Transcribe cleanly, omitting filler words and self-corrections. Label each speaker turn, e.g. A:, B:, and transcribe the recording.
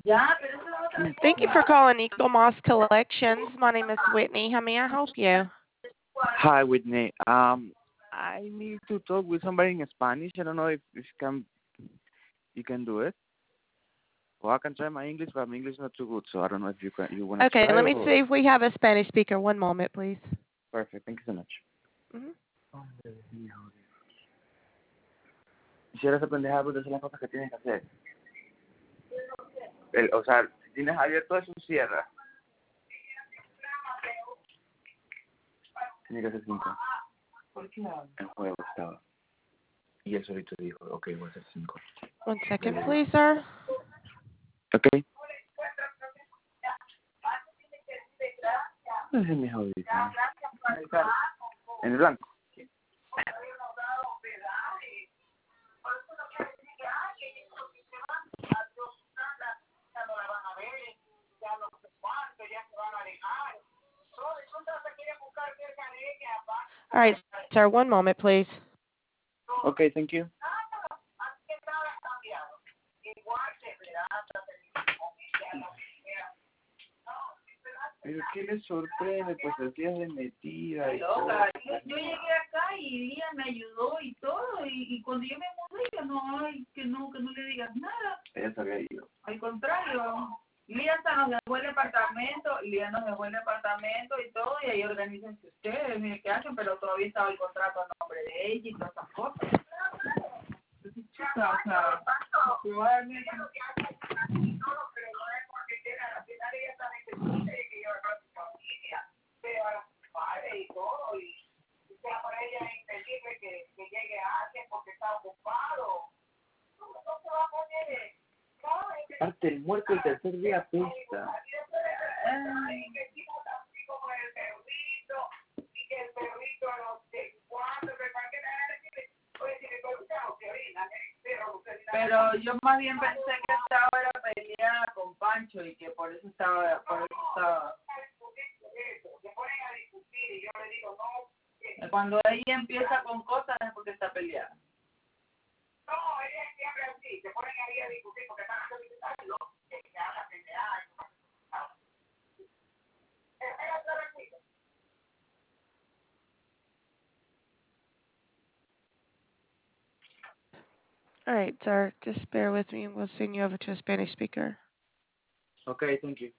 A: Thank you for calling Eagle Moss Collections. My name is Whitney. How may I help you?
B: Hi, Whitney. I need to talk with somebody in Spanish. I don't know if you can do it. Well, I can try my English, but my English is not too good, so I don't know if you want to
A: Okay,
B: try.
A: let me see if we have a Spanish speaker. One moment, please.
B: Perfect. Thank you so much.
A: Mhm.
B: Quisiera esa pendeja de hacer las cosas que tienes que hacer. O sea, si tienes abierto eso, cierra. Tiene que ser 5. ¿Por qué? El juego estaba. Y él solito dijo, ok, voy a hacer 5.
A: 1 second, please, sir.
B: Ok. No es mi audífono. En el blanco.
A: All right, sir. One moment, please.
B: Okay, thank you. Pero ¿qué le sorprende? Pues el día de metida y todo.
C: Yo llegué acá y ella me ayudó y todo, y cuando yo me mudé, yo no, ay, que no le digas nada.
B: Ella se había ido.
C: Al contrario, Lía hasta nos dejó el departamento, y todo, y ahí organícense ustedes, miren qué hacen, pero todavía estaba el contrato a nombre de ella y todas esas cosas.
B: Aparte, el muerto el tercer día apesta.
C: Pero yo más bien pensé que estaba era peleada con Pancho y que por eso estaba. Cuando ella empieza con cosas es porque está peleada. No, ella es siempre así, se ponen ahí a discutir porque están haciendo que habla peleada y
A: All right, sir. Just bear with me, and we'll send you over to a Spanish speaker.
B: Okay, thank you.